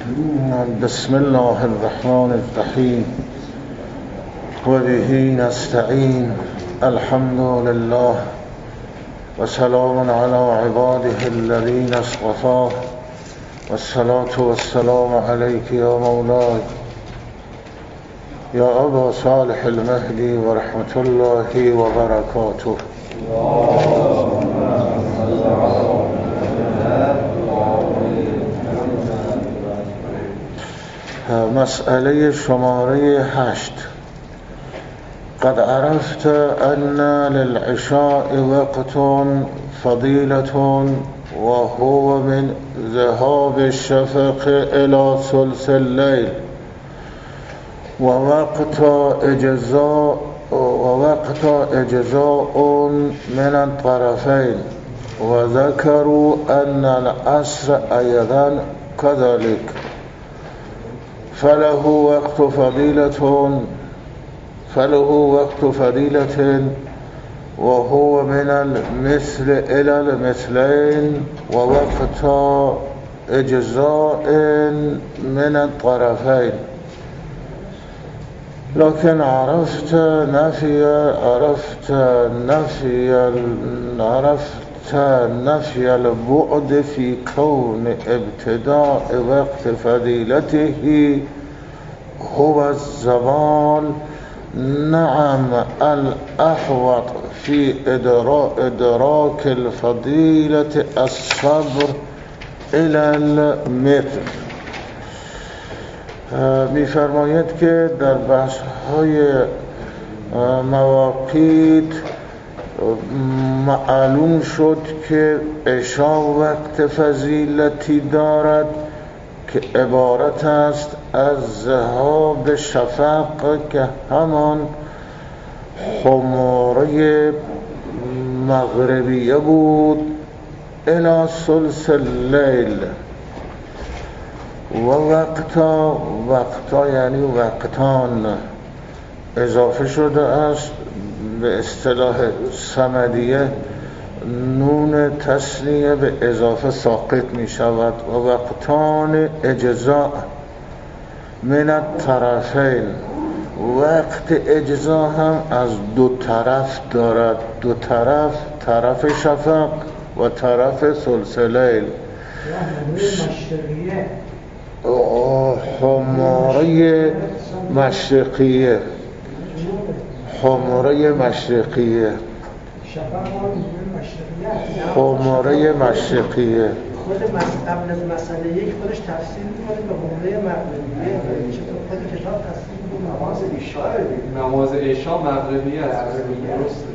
بسم الله الرحمن الرحیم و به نستعین. الحمد لله و سلام علی عباده الذین اصطفى و الصلاة و السلام علیک یا مولای یا ابا صالح المهدی و رحمت الله و برکاته. مسئله شماره 8. قد عرفت ان للعشاء وقت فضيلة وهو من ذهاب الشفق الى ثلث الليل ووقت اجزاء من الطرفين وذكروا ان العصر ايضا كذلك فله وقت فضيلة وهو من المثل إلى المثلين ووقت إجزاء من الطرفين. لكن عرفت نفي البعد في كون ابتداء وقت فضيلته هو الزوال. نعم الأحوط في إدراك الفضيلة الصبر إلى المثل. می‌فرماید که در بحث‌های مواقیت معلوم شد که عشا وقت فضیلتی دارد که عبارت است از ذهاب شفق که همان خماره مغربیه بود الی ثلث اللیل و وقتا یعنی وقتان اضافه شده است به اصطلاح صمدیه. نون تثنیه به اضافه ساقط می شود و وقتان اجزاء من الطرفین. وقت اجزا هم از دو طرف دارد، دو طرف شفق و طرف ثلث لیل. خماره مشرقیه خماره مشرقیه خود قبل از مسئله یک خودش تفسیر می‌کنه به حمله مغربیه. چطور خود کتاب تفسیر می‌کنه؟ نماز عشا مغربیه است. درسته.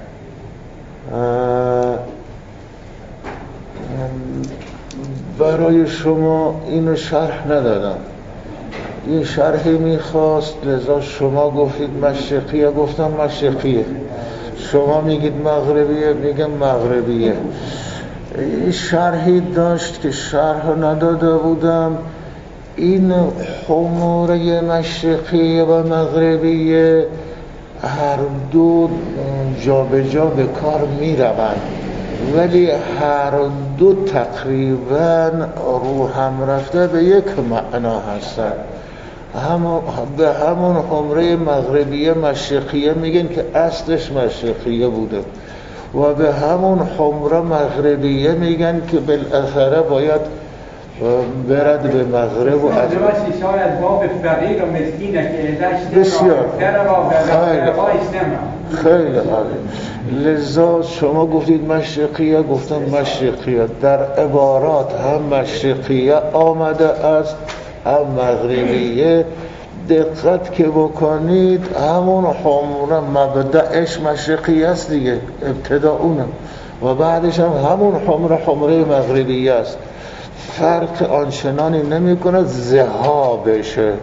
برای شما اینو شرح ندادم، این شرحی میخواست، لذا شما گفتید مشرقیه، گفتم مشرقیه. شما میگید مغربیه، میگم مغربیه. این شرحی داشت که شرح نداده بودم. این خماره مشرقیه و مغربیه هر دو جا به جا به کار میروند، ولی هر دو تقریبا رو هم رفته به یک معنا هستند. به همون خمره مغربیه مشرقیه میگن که اصلش مشرقیه بوده و به همون خمره مغربیه میگن که بالاخره باید برد به مغرب و بسیار خیلی عالی. لذا شما گفتید مشرقیه، گفتم مشرقیه. در عبارات هم مشرقیه آمده است هم مغربیه. دقت که بکنید همون خمره مبدأش مشرقیه است دیگه، ابتدا اونه و بعدش هم همون خمره مغربیه است. فرق آنچنانی نمی کند. ذهابشه،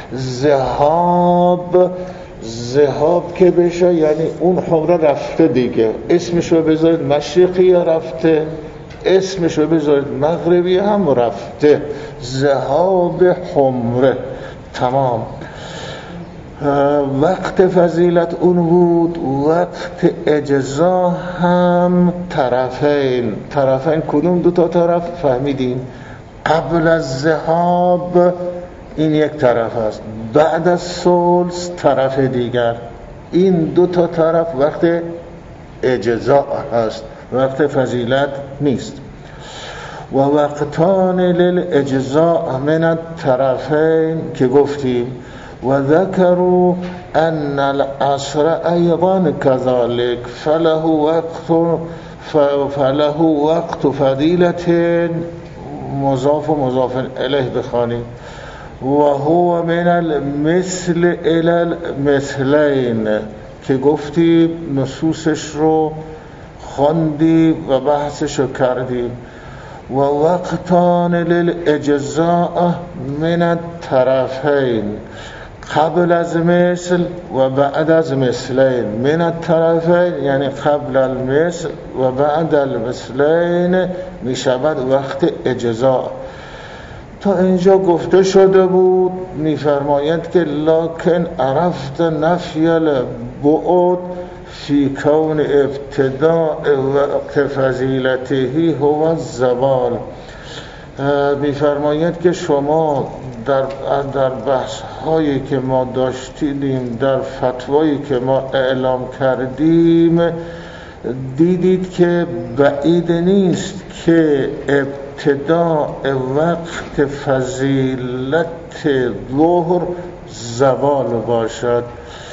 ذهاب که بشه یعنی اون خمره رفته دیگه، اسمشو بذارید مشرقیه رفته، اسمشو بذارید مغربی هم رفته. ذهاب خمره تمام. وقت فضیلت اون بود، وقت اجزا هم طرفین. کدوم دو تا طرف فهمیدین؟ قبل از ذهاب این یک طرف است، بعد از ثلث طرف دیگر. این دو تا طرف وقت اجزاء هست، وقت فضیلت نیست. و وقتان للاجزاء من الطرفین که گفتیم و ذکروا ان العصر ایضا كذلك فله وقت فضیلت مضاف و مضاف الیه بخوانیم و هو من المثل الى المثلین که گفتیم نصوصش رو خواندیم و بحثش رو کردیم. و وقتان للاجزاء من الطرفین قبل از مثل و بعد از مثلین. من الطرفین یعنی قبل المثل و بعد المثلین می شود وقت اجزاء. تا اینجا گفته شده بود. می فرماید که لکن عرفت نفی البعد فی کون ابتداء وقت فضیلته هو الزوال. می‌فرماید که شما در بحث هایی که ما داشتیم، در فتوایی که ما اعلام کردیم، دیدید که بعید نیست که ابتداء وقت فضیلت ظهر زوال باشد.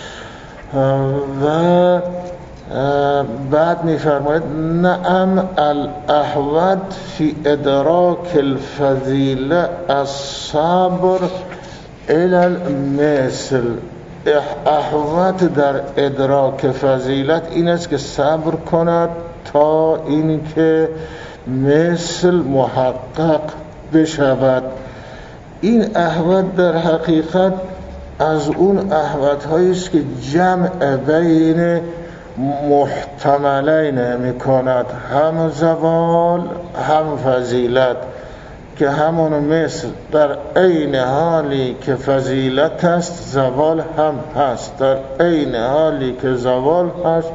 و بعد می‌فرماید نعم الاحوط فی ادراک الفضیله الصبر الی المثل. احوط در ادراک فضیلت این است که صبر کند تا اینکه مثل محقق بشود. این احوط در حقیقت از اون احوط هایی است که جمع بین محتملین می کند، هم زوال هم فضیلت، که همون مثل در عین حالی که فضیلت است زوال هم هست، در عین حالی که زوال هست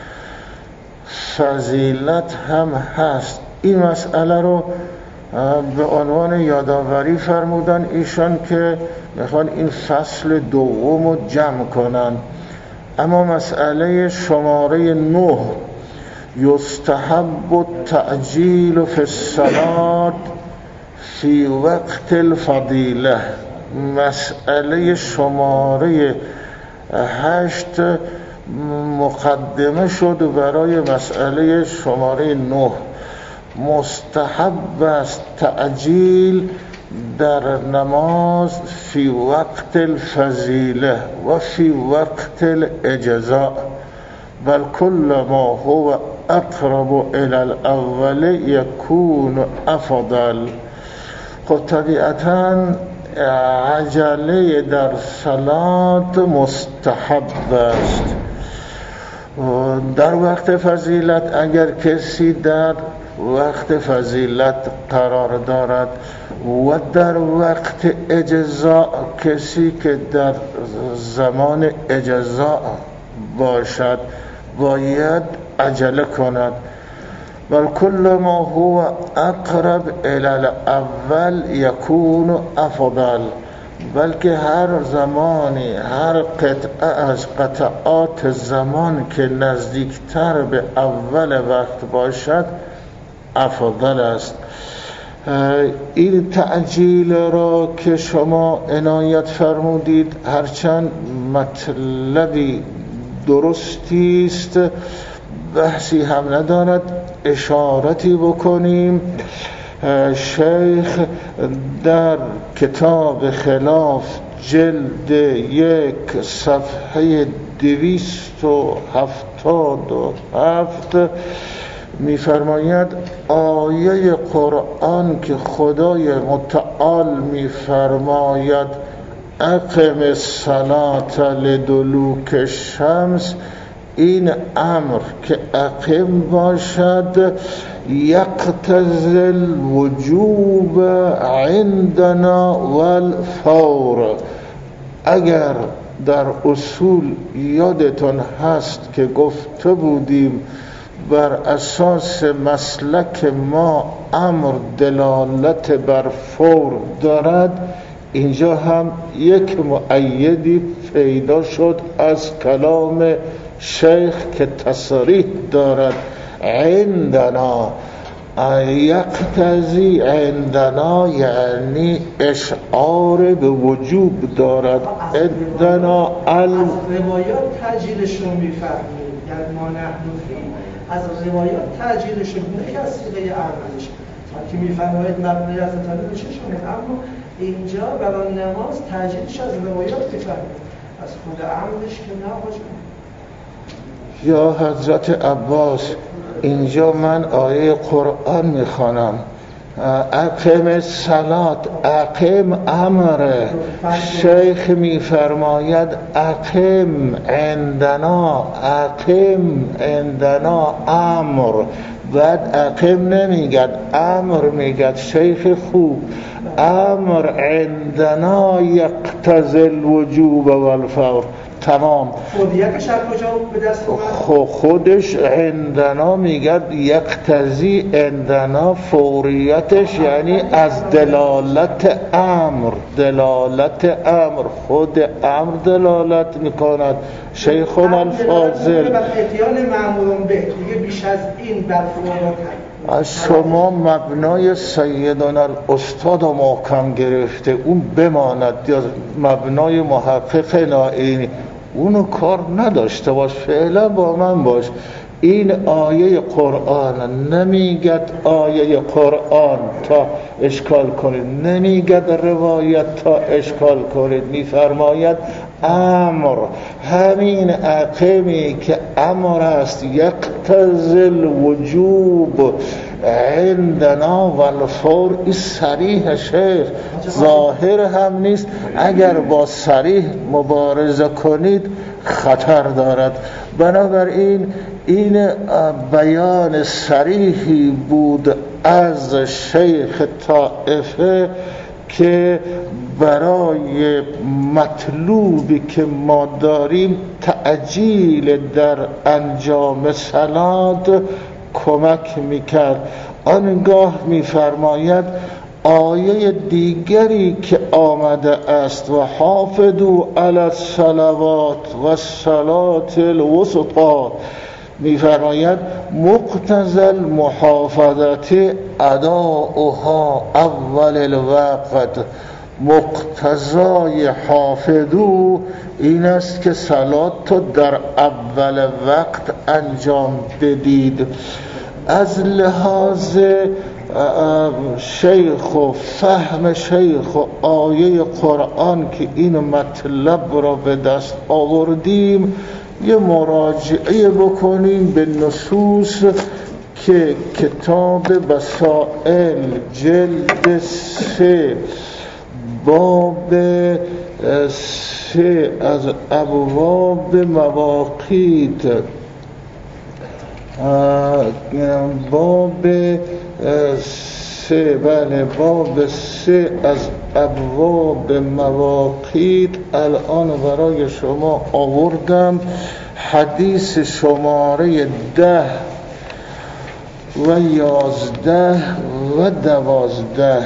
فضیلت هم هست. این مسئله رو به عنوان یادآوری فرمودن ایشان که میخوان این فصل دوم رو جمع کنن. اما مسئله شماره 9 یستحب التعجیل فی الصلاة فی وقت الفضیله. مسئله شماره 8 مقدمه شد برای مسئله شماره 9. مستحب است تعجیل در نماز فی وقت الفضیله و فی وقت الاجزاء، بل کل ما هو اقرب الى الاول یکون افضل. خب طبیعتاً عجله در صلات مستحب است. در وقت فضیلت اگر کسی در وقت فضیلت قرار دارد و در وقت اجزاء کسی که در زمان اجزاء باشد باید عجله کند. بل کل ما هو اقرب الى الاول یکون افضل. بلکه هر زمانی، هر قطعه از قطعات زمان که نزدیکتر به اول وقت باشد افضل است. این تعجیل را که شما عنایت فرمودید هرچند مطلبی درستی است، بحثی هم ندارد، اشارتی بکنیم. شیخ در کتاب خلاف جلد 1 صفحه 277 می‌فرماید آیه قرآن که خدای متعال می‌فرماید اقم الصلاة لدلوک الشمس، این امر که اقم باشد یقتضی الوجوب عندنا والفور. اگر در اصول یادتون هست که گفته بودیم بر اساس مسلک ما امر دلالت بر فور دارد، اینجا هم یک مؤیدی پیدا شد از کلام شیخ که تصریح دارد عندنا. یقتضی عندنا یعنی اشعار به وجوب دارد. عندنا از روایات تعجیلش رو میفهمیم، یعنی ما نحن فی از روایات تعجیلش رو نه که از صیغه عملش که میفرماید مبنی از طالب چه شده، اما اینجا برای نماز تعجیلش از روایات میفهمیم، از خود عملش که نه باشه. یا حضرت عباس، اینجا من آیه قرآن میخوانم، اقیم الصلات، اقیم امره، شیخ میفرماید اقیم عندنا، اقیم عندنا امر، بعد اقیم نمیگد امر میگد. شیخ خوب، امر عندنا یقتضی الوجوب والفور. تمام. فوریتش از کجا به دست اومد؟ خودش عندنا میگد یقتضی عندنا، فوریتش یعنی از دلالت امر، دلالت امر، خود امر دلالت میکند. شیخون الفاضل و اتیان مأمورون به دیگه بیش از این بر فوریت از شما مبنای سیدنا الاستاد محکم گرفته، اون بماند، یا مبنای محقق نائینی اونو کار نداشته باش، فعلا با من باش. این آیه قرآن نمیگد آیه قرآن تا اشکال کنید، نمیگد روایت تا اشکال کنید، میفرماید امر. همین اقیمی که امر است یقتضی الوجوب عندنا والفور، این صریح شیخ، ظاهر هم نیست. اگر با صریح مبارزه کنید خطر دارد. بنابراین این بیان صریحی بود از شیخ طائفه که برای مطلوبی که ما داریم تعجیل در انجام صلات کمک میکرد. آنگاه میفرماید آیه دیگری که آمده است و حافظوا علی الصلوات و الصلاة الوسطی، میفرماید مقتضی المحافظت اداؤها اول الوقت. مقتضای حافظو این است که صلات تو در اول وقت انجام بدید. از لحاظ شیخ و فهم شیخ و آیه قرآن که این مطلب را به دست آوردیم، یه مراجعه بکنیم به نصوص که کتاب بسائل جلد 3 باب 3 از ابواب مواقیت، باب 3 بله باب 3 از ابواب مواقیت الان برای شما آوردم. حدیث شماره 10 و 11 و 12.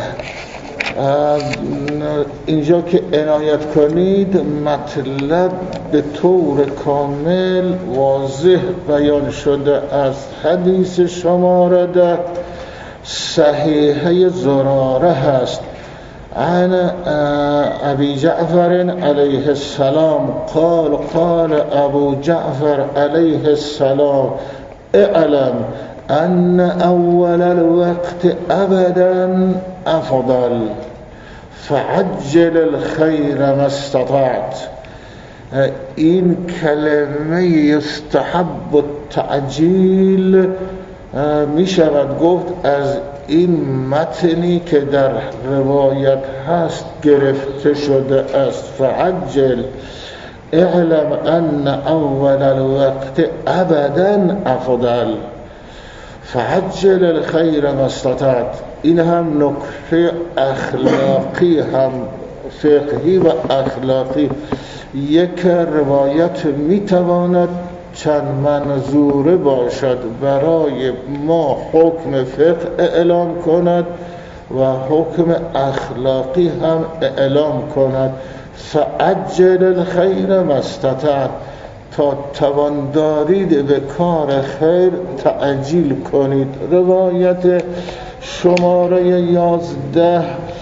اینجا که عنایت کنید مطلب به طور کامل واضح بیان شده. از حدیث شماره 10 صحیحه زراره هست. عن ابی جعفر علیه السلام قال قال ابو جعفر علیه السلام اعلم ان اول الوقت ابدا افضل فعجل الخیر ما استطعت. این کلمه یستحب التعجیل می شود گفت از این متنی که در روایت هست گرفته شده است. فعجل اعلم ان اول الوقت ابدا افضل فعجل الخیر ما استطعت. این هم نکته اخلاقی هم فقهی و اخلاقی. یک روایت میتواند چند منظوره باشد برای ما حکم فقه اعلام کند و حکم اخلاقی هم اعلام کند. فعجل الخیر ما استطعت، تا توان دارید به کار خیر تعجیل کنید. روایت شماره 11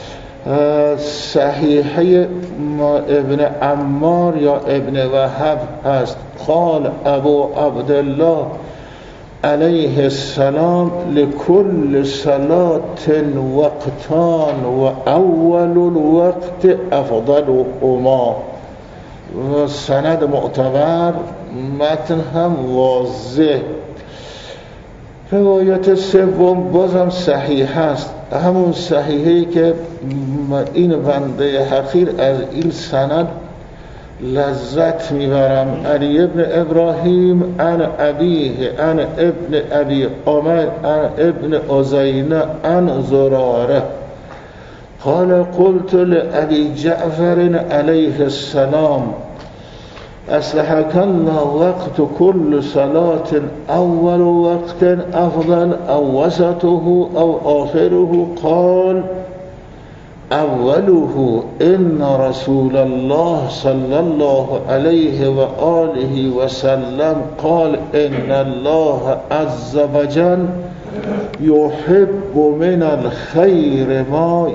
صحیحه ابن عمار یا ابن وهب هست. قال ابو عبدالله علیه السلام لكل صلاة وقتان و اول الوقت افضلهما. و سند معتبر، متن هم واضح. روایت سوم بازم صحیح است، همون صحیحی که این بنده حقیر از این سند لذت میبرم. علی ابن ابراهیم عن ابیه عن ابن ابی عمر عن ابن عزینه عن زراره قال قلت لأبي جعفر عليه السلام أصلحك الله وقت كل صلاة أول وقت أفضل أو وسطه أو آخره؟ قال أوله إن رسول الله صلى الله عليه وآله وسلم قال إن الله عز وجل يحب من الخير ما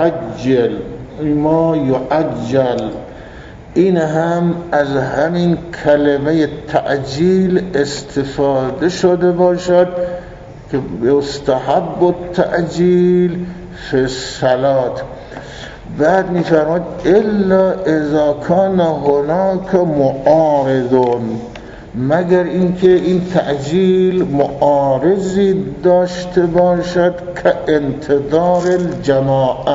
يعجل. این هم از همین کلمه تعجیل استفاده شده باشد که یستحب التعجیل فی الصلاة. بعد می‌فرماید الا اذا کان هناک معارض، مگر اینکه این تعجیل معارضی داشته باشد که انتظار الجماعه،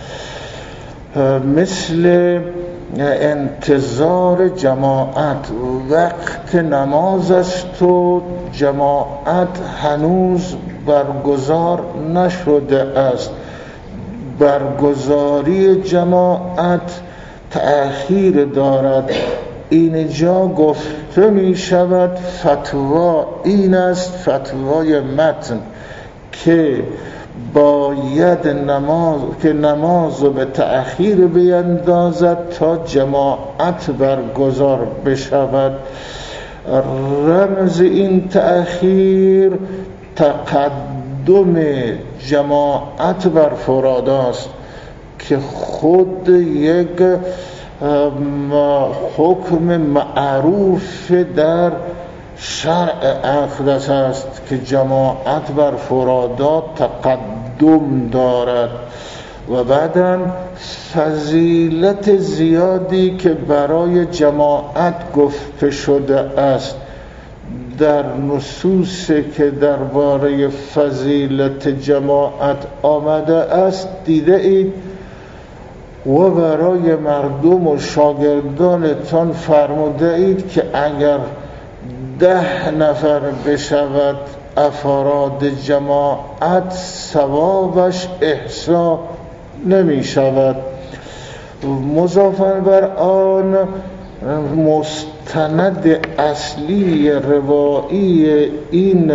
مثل انتظار جماعت. وقت نماز است و جماعت هنوز برگزار نشده است، برگزاری جماعت تأخیر دارد. اینجا گفته می شود فتوا این است، فتوای متن، که باید نماز به تأخیر بیندازد تا جماعت برگزار بشود. رمز این تأخیر تقدم جماعت بر فراد است که خود یک حکم معروف در شرع اقدس است که جماعت بر فرادات تقدم دارد. و بعداً فضیلت زیادی که برای جماعت گفته شده است در نصوص که درباره فضیلت جماعت آمده است دیده اید. و برای مردم و شاگردانتان فرموده اید که اگر 10 نفر بشود افراد جماعت ثوابش احصا نمی شود. مضافاً بر آن مستند اصلی روایی این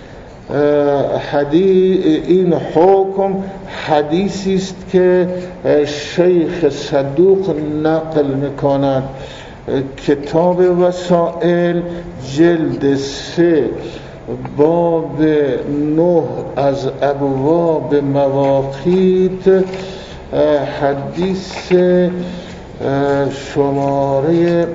حکم حدیثی است که شیخ صدوق نقل می‌کند. کتاب وسائل جلد 3 باب 9 از ابواب مواقیت، حدیث شماره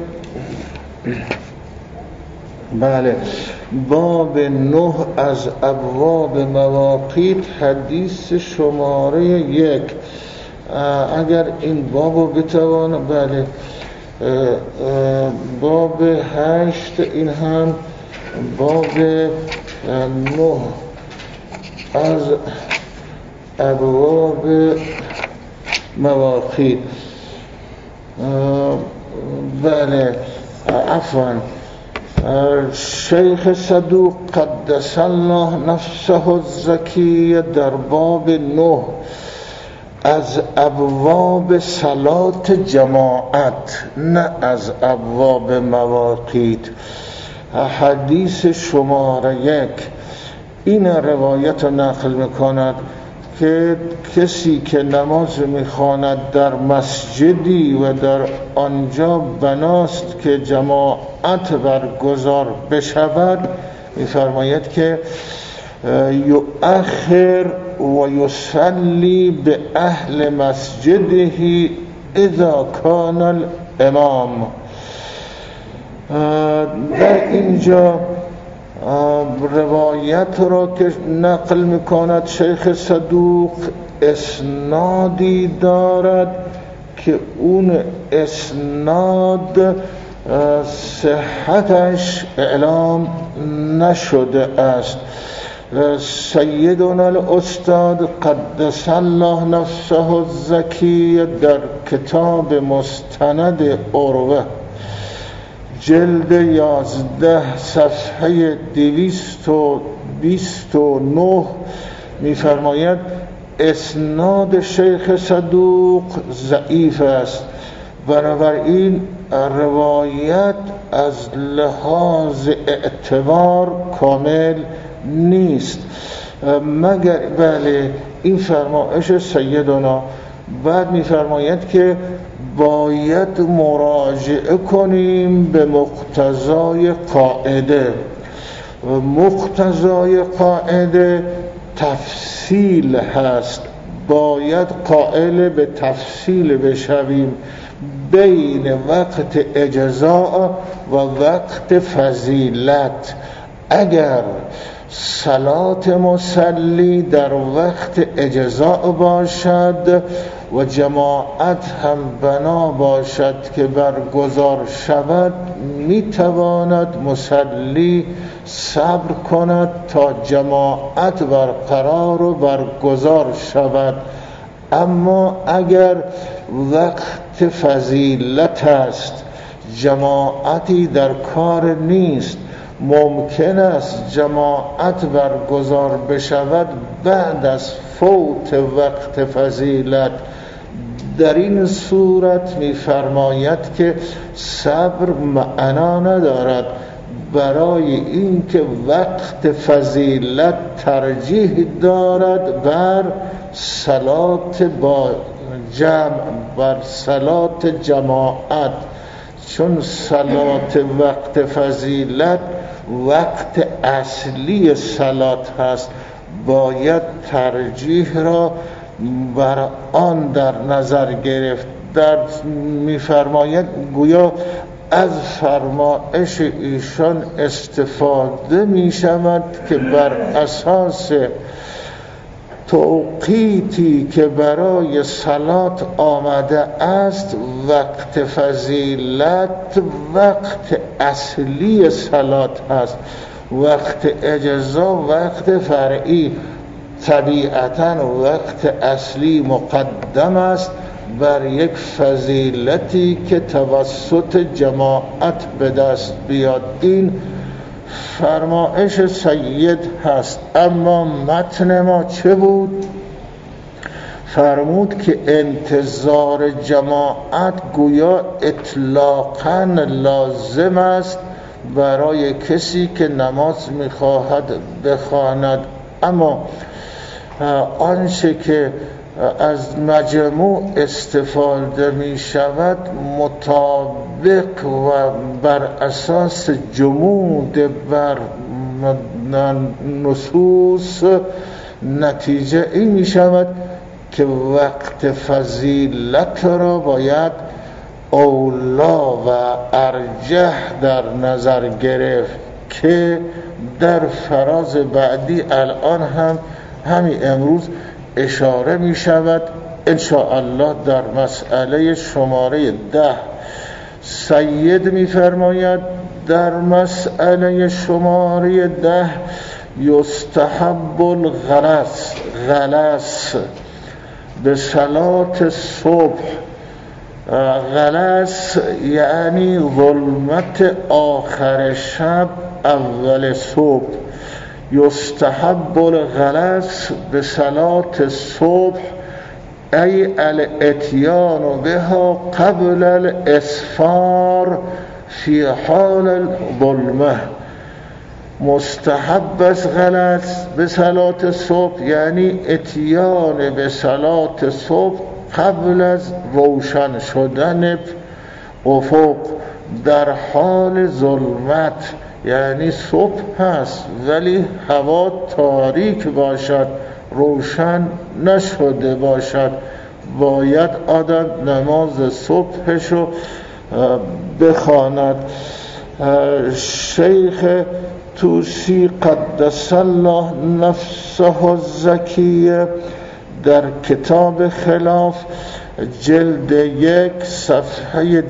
باب 9 از ابواب مواقیت، حدیث شماره 1. اگر این بابو بتوانم، باب 8، این هم باب 9 از ابواب مواقیت. عفوا، شیخ صدوق قدس الله نفسه الزکی در باب 9 از ابواب صلات جماعت، نه از ابواب مواقیت، حدیث شماره 1 این روایت رو نقل میکند که کسی که نماز میخواند در مسجدی و در آنجا بناست که جماعت برگزار بشود، میفرماید که یؤخر و یصلی به اهل مسجده اذا کان الامام. در اینجا روایت را که نقل میکند شیخ صدوق اسنادی دارد که اون اسناد صحتش اعلام نشده است. سیدنا الاستاد قدس الله نفسه الزکی در کتاب مستند عروه جلد 11 صفحه 229 میفرماید اسناد شیخ صدوق ضعیف است، بنابراین روایت از لحاظ اعتبار کامل نیست، مگر بله این فرمایش سیدنا. بعد میفرماید که باید مراجعه کنیم به مقتضای قاعده. مقتضای قاعده تفصیل هست، باید قائل به تفصیل بشویم بین وقت اجزاء و وقت فضیلت. اگر صلات مصلی در وقت اجزاء باشد و جماعت هم بنا باشد که برگزار شود، میتواند مصلی صبر کند تا جماعت برقرار و برگزار شود. اما اگر وقت فضیلت است، جماعتی در کار نیست، ممکن است جماعت برگزار بشود بعد از فوت وقت فضیلت، در این صورت می‌فرماید که صبر معنا ندارد، برای اینکه وقت فضیلت ترجیح دارد بر صلات با جمع، بر صلات جماعت، چون صلات وقت فضیلت وقت اصلی صلات هست، باید ترجیح را بر آن در نظر گرفت. در می‌فرماید گویا از فرمایش ایشان استفاده می‌شود که بر اساس توقیتی که برای صلات آمده است، وقت فضیلت وقت اصلی صلات است، وقت اجزا وقت فرعی. طبیعتاً وقت اصلی مقدم است بر یک فضیلتی که توسط جماعت به دست بیاد. این فرمایش سید هست. اما متن ما چه بود؟ فرمود که انتظار جماعت گویا اطلاقاً لازم است برای کسی که نماز می‌خواهد بخواند. اما آنچه که از مجموع استفاده می شود مطابق و بر اساس جمود بر نصوص نتیجه این می شود که وقت فضیلت را باید اولا و ارجح در نظر گرفت که در فراز بعدی الان هم همین امروز اشاره می شود انشاءالله در مسئله شماره 10. سید می فرماید در مسئله شماره 10 یستحب الغلس به صلات صبح. غلس یعنی ظلمت آخر شب اول صبح. یستحب الغلس به صلات صبح ای الاتیان بها قبل الاسفار فی حال الظلمه. مستحب است غلط به صلات صبح، یعنی اتیان به صلات صبح قبل از روشن شدن افق در حال ظلمت، یعنی صبح هست ولی هوا تاریک باشد، روشن نشده باشد، باید آدم نماز صبحشو بخواند. شیخ توسی قدس الله نفسه الزکیه در کتاب خلاف جلد 1 صفحه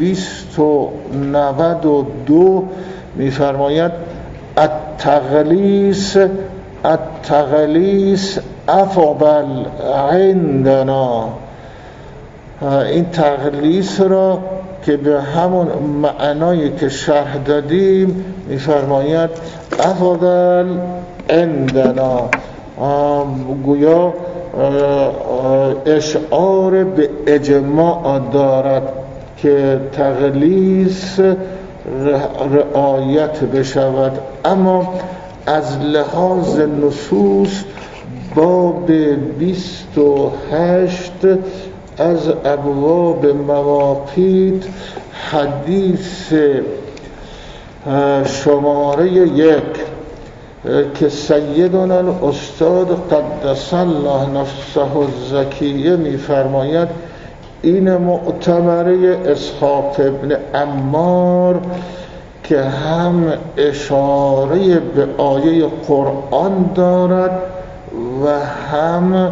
292 می‌فرماید التغلیس افضل عندنا. این تغلیس را که به همون معنایی که شرح دادیم می‌فرماید افضل عندنا، گویا اشعار به اجماع دارد که تغلیس رعایت بشود. اما از لحاظ نصوص باب 28 از ابواب مواقیت حدیث شماره 1 که سیدنا الاستاد قدس الله نفسه الزکیه می‌فرماید این معتبره اسحاق ابن عمار که هم اشاره به آیه قرآن دارد و هم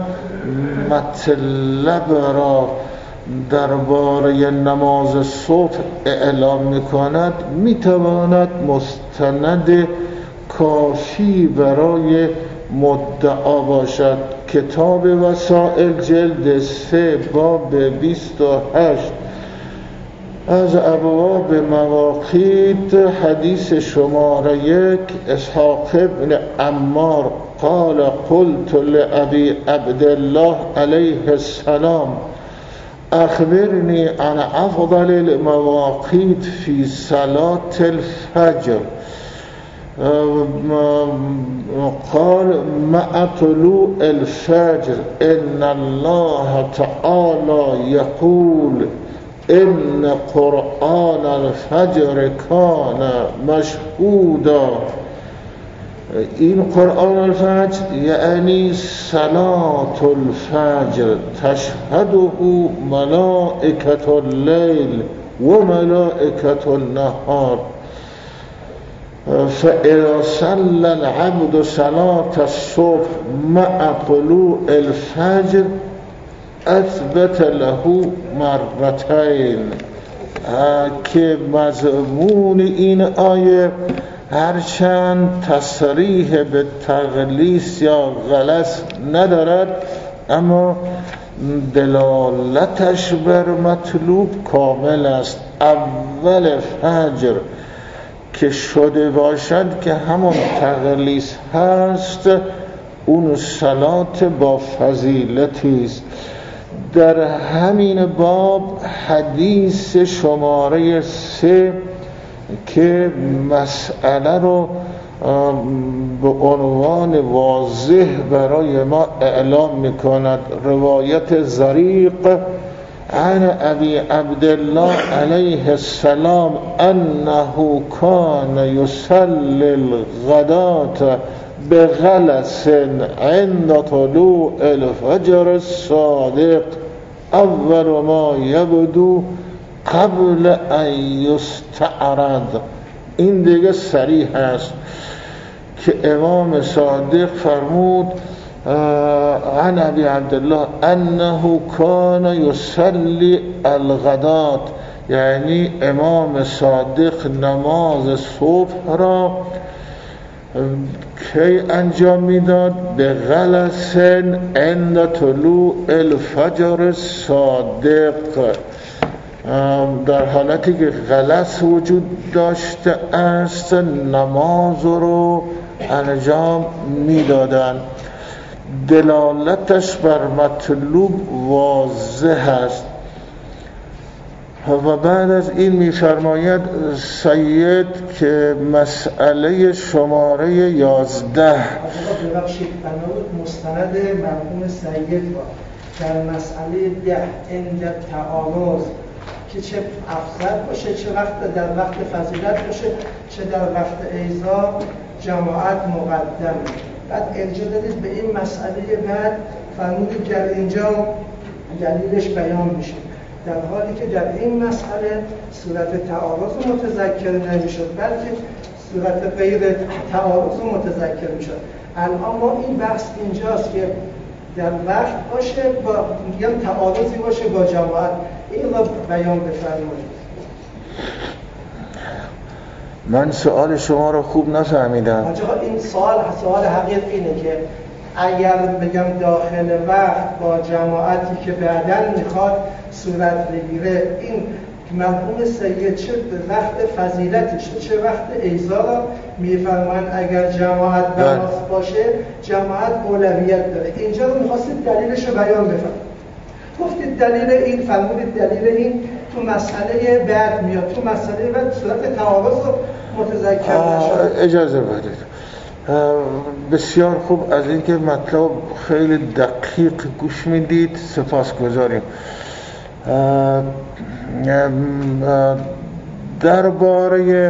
مطلب را درباره نماز صبح اعلام می‌کند، می‌تواند مستند کافی برای مدعا باشد. کتاب وسائل جلد 3 باب 28 از ابواب مواقیت حدیث شماره 1 اسحاق ابن عمار قال قلت لأبي عبدالله علیه السلام اخبرني عن افضل المواقیت في صلاة الفجر قال مع طلوع الفجر ان الله تعالى يقول ان قرآن الفجر كان مشهودا. این قرآن الفجر یعنی صلاة الفجر تشهده ملائکة اللیل و ملائکة النهار، فإذا صلى العبد صلاة الصبح مع طلوع الفجر اثبت له مرتين. که مضمون این آیه هرچند تصریح به تغلیس یا غلس ندارد اما دلالتش بر مطلوب کامل است. اول فجر که شده باشد که همون تغلیس هست، اون صلات با فضیلتی است. در همین باب حدیث شماره 3 که مسئله رو به عنوان واضح برای ما اعلام میکند، روایت زریق عن ابی عبدالله علیه السلام انه کان یصلی الغداة بغلس عند طلوع الفجر الصادق اول ما یبدو قبل ان یستعرض. این دیگه صریح است که امام صادق فرمود عن ابی عبدالله انه کان یصلی الغداة، یعنی امام صادق نماز صبح را کی انجام میداد؟ به غلس عند طلوع الفجر الصادق، در حالتی که غلس وجود داشته است نماز رو انجام میدادند. دلالتش بر مطلوب واضح است. و بعد از این می‌فرماید سید که مسئله شماره 11 ببخشید بنابرای مستند مرحوم سید در مسئله 10 عند تعارض که چه افضل باشه، چه وقت در وقت فضیلت باشه، چه در وقت ایذا جماعت مقدم. بعد ارجاع دادید به این مسئله، بعد فرمودید در اینجا دلیلش بیان میشه، در حالی که در این مسئله صورت تعارض متذکر نمیشد بلکه صورت غیر تعارض متذکر میشد. الان ما این بحث اینجاست که در وقت باشه با میگم تعارضی باشه با جماعت، این رو بیان بفرمایید. من سوال شما رو خوب نفهمیدم. آقا این سوال حقیقی اینه که اگر بگم داخل وقت با جماعتی که بعداً میخواد صورت بگیره، این مرحوم سید چه وقت فضیلتشه چه وقت ایذا را میفرمایند اگر جماعت بناس باشه جماعت اولویت داره. اینجا رو میخواستید دلیلش رو بیان بفرمایید. گفتید دلیل این، فرمودید دلیل این تو مسئله بعد میاد، تو مسئله بعد صورت تعارض رو متذکر نشد. اجازه بدید. بسیار خوب از اینکه مطلب خیلی دقیق گوش میدید سپاسگزاریم. درباره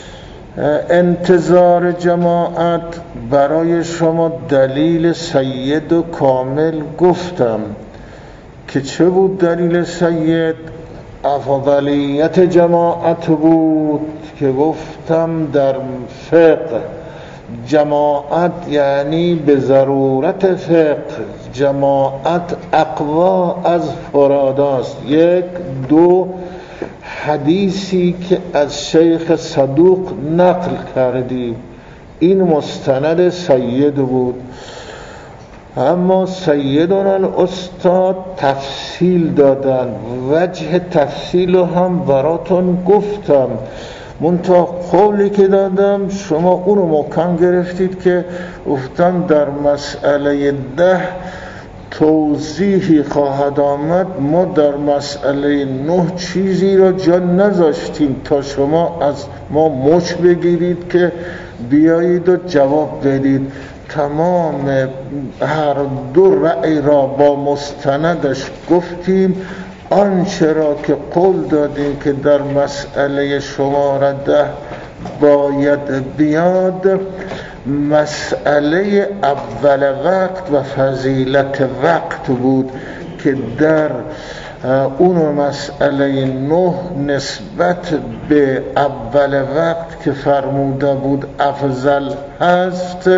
انتظار جماعت برای شما دلیل سید و کامل گفتم که چه بود دلیل سید؟ افضلیت جماعت بود که گفتم در فقه جماعت یعنی به ضرورت فقه جماعت اقوا از فراداست. 1 2 حدیثی که از شیخ صدوق نقل کردیم این مستند سید بود. اما سیدنا الاستاد تفصیل دادن، وجه تفصیل رو هم براتون گفتم، منتها قولی که دادم شما اونو محکم گرفتید که گفتم در مسئله 10 توضیحی خواهد آمد. ما در مسئله 9 چیزی را جا نذاشتیم تا شما از ما مچ بگیرید که بیایید و جواب بدید. تمام هر دو رأی را با مستندش گفتیم. آنچه را که قول دادیم که در مسئله شماره 10 باید بیاد مسئله اول وقت و فضیلت وقت بود که در اون مسئله 9 نسبت به اول وقت که فرموده بود افضل هست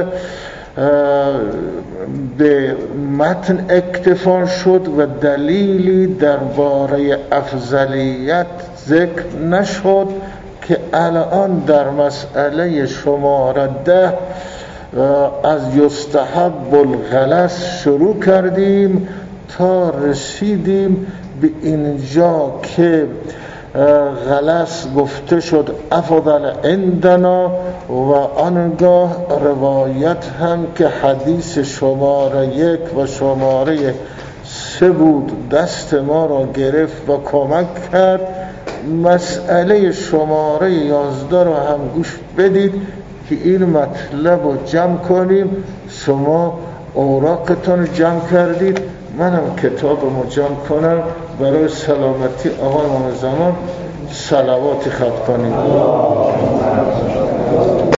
به متن اکتفا شد و دلیلی درباره افضلیت ذکر نشد که الان در مسئله شماره 10 از یستحب الغلس شروع کردیم تا رسیدیم به اینجا که غلس گفته شد افضل عندنا و آنگاه روایت هم که حدیث شماره 1 و شماره 3 بود دست ما را گرفت و کمک کرد. مسئله شماره 11 را هم گوش بدید که این مطلب رو جمع کنیم. شما اوراقتون جمع کردید، منم کتاب رو جمع کنم برای سلامتی آقای امام زمان صلوات خط کنیم.